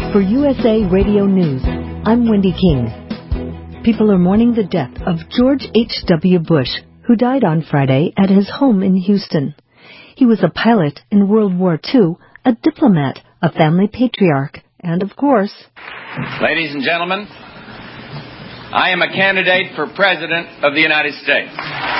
For USA Radio News, I'm Wendy King. People are mourning the death of George H.W. Bush, who died on Friday at his home in Houston. He was a pilot in World War II, a diplomat, a family patriarch, and of course... Ladies and gentlemen, I am a candidate for President of the United States.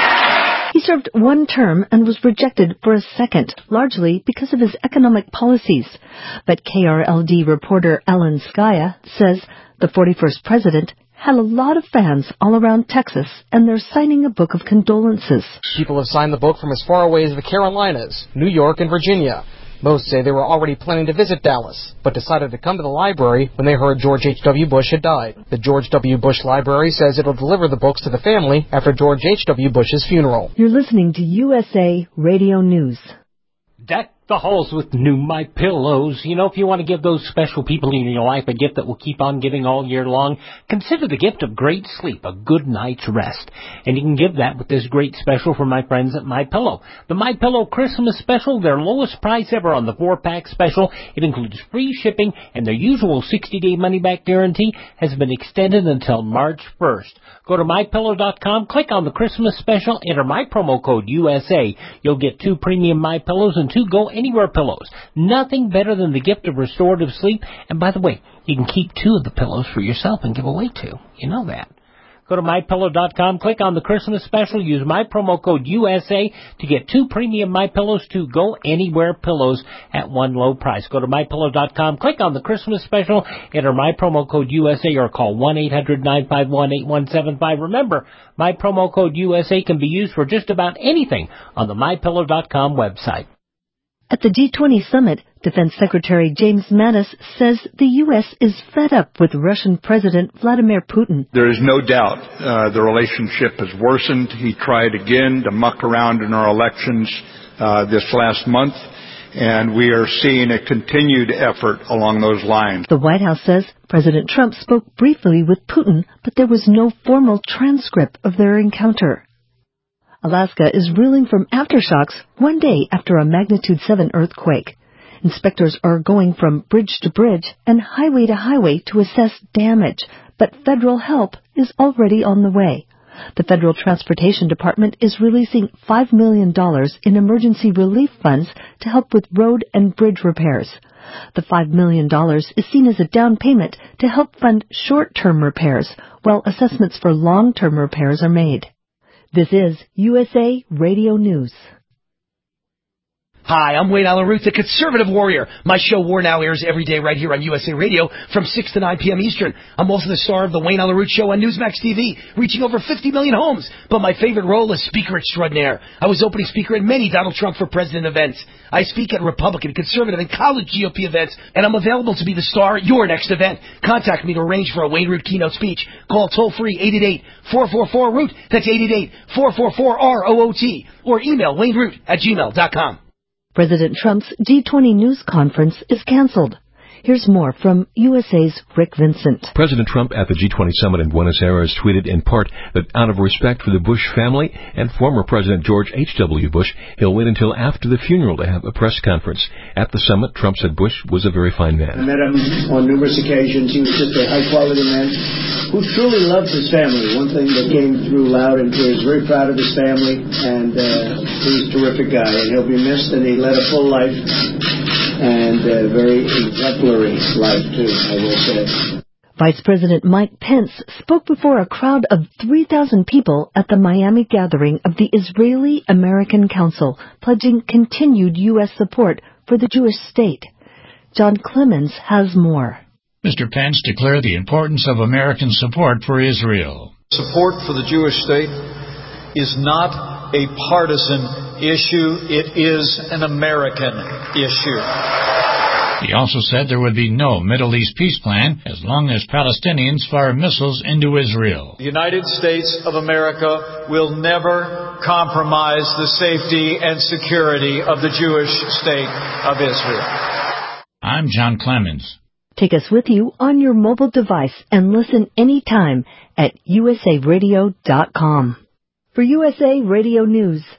He served one term and was rejected for a second, largely because of his economic policies. But KRLD reporter Ellen Skaya says the 41st president had a lot of fans all around Texas, and they're signing a book of condolences. People have signed the book from as far away as the Carolinas, New York, and Virginia. Most say they were already planning to visit Dallas, but decided to come to the library when they heard George H.W. Bush had died. The George W. Bush Library says it'll deliver the books to the family after George H.W. Bush's funeral. You're listening to USA Radio News. Deck the halls with new My Pillows. You know, if you want to give those special people in your life a gift that will keep on giving all year long, consider the gift of great sleep, a good night's rest. And you can give that with this great special from my friends at My Pillow. The My Pillow Christmas special, their lowest price ever on the 4-pack special. It includes free shipping, and their usual 60-day money-back guarantee has been extended until March 1st. Go to MyPillow.com, click on the Christmas special, enter my promo code USA. You'll get 2 premium My Pillows and 2 Go Anywhere pillows. Nothing better than the gift of restorative sleep. And by the way, you can keep 2 of the pillows for yourself and give away 2. You know that. Go to MyPillow.com, click on the Christmas special, use my promo code USA to get 2 premium My Pillows, 2 Go Anywhere pillows at one low price. Go to MyPillow.com, click on the Christmas special, enter my promo code USA or call 1-800-951-8175. Remember, my promo code USA can be used for just about anything on the MyPillow.com website. At the G20 summit, Defense Secretary James Mattis says the U.S. is fed up with Russian President Vladimir Putin. There is no doubt the relationship has worsened. He tried again to muck around in our elections this last month, and we are seeing a continued effort along those lines. The White House says President Trump spoke briefly with Putin, but there was no formal transcript of their encounter. Alaska is reeling from aftershocks one day after a magnitude 7 earthquake. Inspectors are going from bridge to bridge and highway to highway to assess damage, but federal help is already on the way. The Federal Transportation Department is releasing $5 million in emergency relief funds to help with road and bridge repairs. The $5 million is seen as a down payment to help fund short-term repairs, while assessments for long-term repairs are made. This is USA Radio News. Hi, I'm Wayne Allen Root, the conservative warrior. My show War Now airs every day right here on USA Radio from 6 to 9 p.m. Eastern. I'm also the star of the Wayne Allen Root Show on Newsmax TV, reaching over 50 million homes. But my favorite role is Speaker Extraordinaire. I was opening speaker at many Donald Trump for President events. I speak at Republican, conservative, and college GOP events, and I'm available to be the star at your next event. Contact me to arrange for a Wayne Root keynote speech. Call toll-free 888-444-ROOT. That's 888-444-ROOT. Or email wayneroot@gmail.com. President Trump's G20 news conference is canceled. Here's more from USA's Rick Vincent. President Trump at the G20 summit in Buenos Aires tweeted in part that out of respect for the Bush family and former President George H.W. Bush, he'll wait until after the funeral to have a press conference. At the summit, Trump said Bush was a very fine man. I met him on numerous occasions. He was just a high-quality man who truly loved his family. One thing that came through loud and clear, he's very proud of his family, and he's a terrific guy. And he'll be missed, and he led a full life and a very exemplary life, too, I will say. Vice President Mike Pence spoke before a crowd of 3,000 people at the Miami gathering of the Israeli-American Council, pledging continued U.S. support for the Jewish state. John Clemens has more. Mr. Pence declared the importance of American support for Israel. Support for the Jewish state is not a partisan issue. It is an American issue. He also said there would be no Middle East peace plan as long as Palestinians fire missiles into Israel. The United States of America will never compromise the safety and security of the Jewish state of Israel. I'm John Clemens. Take us with you on your mobile device and listen anytime at usaradio.com. For USA Radio News,